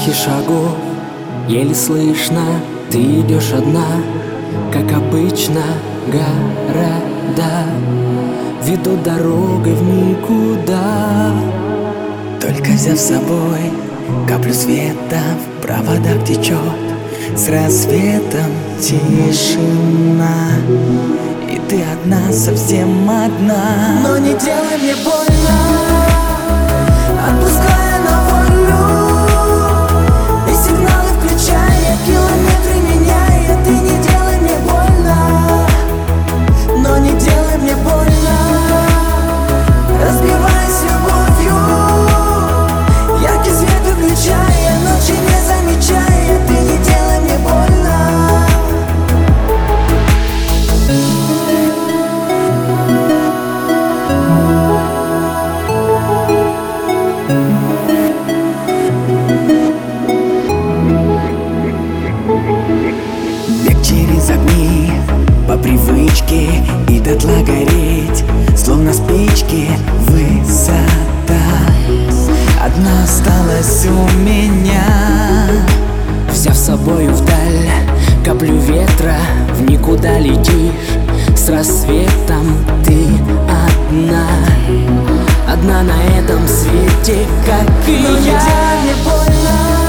эхе шагов еле слышно, ты идешь одна, как обычно. Города ведут дорогой в никуда. Только взяв с собой каплю света, в проводах течет с рассветом тишина. И ты одна, совсем одна. Но не делай мне больно, отпуская на волю. И сигналы включая, километры меняя. Ты не делай мне больно, но не делай мне больно. Разбиваясь любовью, яркий свет выключая, ночи не замечая. Ты не делай мне больно. Бег через огни по привычке и дотла гореть, словно спички, высота. Одна осталась у меня. Взяв с собою вдаль каплю ветра, в никуда летишь. С рассветом ты одна, одна на этом свете, как и Но не я. делай мне больно,